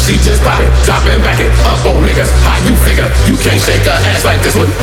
she just pop it, drop it, back it up on niggas. How you figure? You can't shake her ass like this one.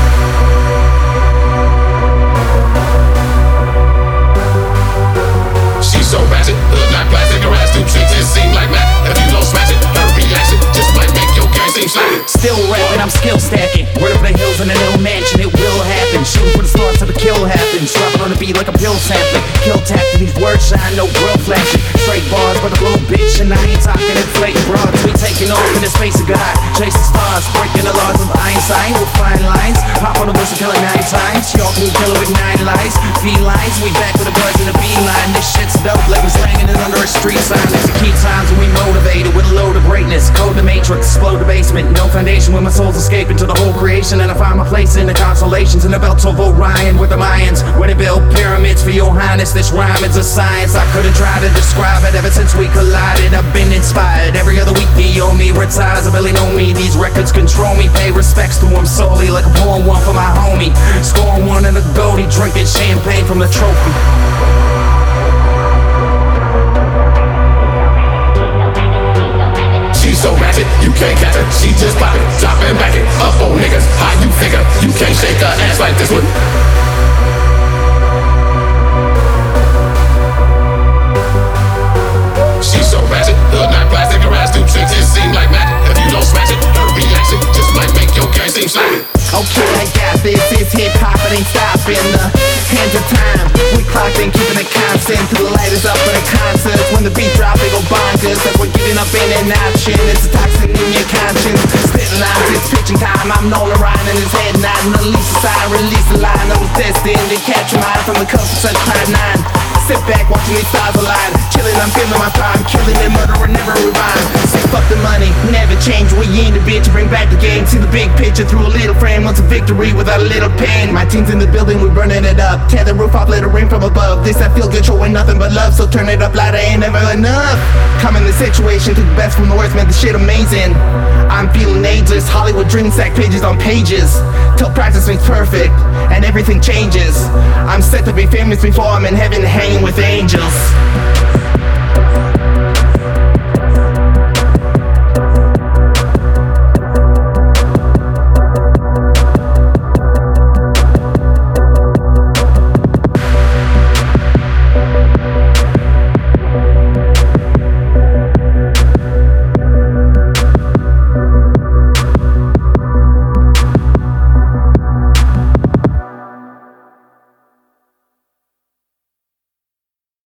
She's so ratchet, hood not plastic, her ass do tricks, it seem like magic. If you don't smash it, her reaction just might make your gang seem slack. Still rapping, I'm skill stacking. Word over the hills in a little mansion, it will happen. Shooting for the stars till the kill happens. Dropping on the beat like a pill sampling. Kill tap to these words shine, no grill flashing. Straight bars for the blue bitch, and I ain't talking inflating broads. We taking off in the space of God, chasing stars, breaking the laws of Einstein with fine lines. Hop on the whistle, kill it 9 times. Y'all can kill it with 9 lies. Felines, we back with the buzz and the beeline. This shit's dope, like we're slanging it under a street sign. It's the key times when we motivated with a load of greatness. Code the matrix, explode the basement. No foundation when my soul's escaping to the whole creation. And I find my place in the constellations in the belts of Orion with the Mayans, where they built pyramids for your highness. This rhyme is a science, I couldn't try to describe it. Ever since we collided, I've been inspired. Every other week the owe me retires, I barely know me. These records control me, pay respects to them solely. Like a pouring one for my homie, scoring one in the goldie, drinking champagne from the trophy. She's so ratchet, you can't catch her. She just pop it, drop it, back it up on niggas. How you figure? You can't shake her ass like this one. She's so ratchet, hood not plastic, her ass do tricks, it seem like magic. If you don't smash it, her reaction just might make your gang seem slack. Okay, I got this, it's hip-hop, it ain't stopping. The hands of time, we clocked in, keeping it constant. Till the light is up for the concerts. When the beat drop, they go bonkers. That's what giving up ain't an option. It's a toxin in your conscience. Spitting lines, it's pitching time. I'm Nolan Ryan in his head nodding. Release the sign, release the line. I was destined to capture mine from the coast of such Cloud 9. Sit back, watching these stars align. Chillin', I'm feeling my prime. Killing it, murderer, never rewind. Say fuck the money, never change. We in the bitch, bring back the game. See the big picture through a little frame. What's a victory without a little pain? My team's in the building, we burning it up. Tear the roof off, let it rain from above. This I feel good, showing nothing but love. So turn it up louder, ain't never enough. Come in the situation, took the best from the worst, man, the shit amazing. I'm feeling ageless, Hollywood dream stack pages on pages. Till practice makes perfect, and everything changes. I'm set to be famous before I'm in heaven hanging with angels.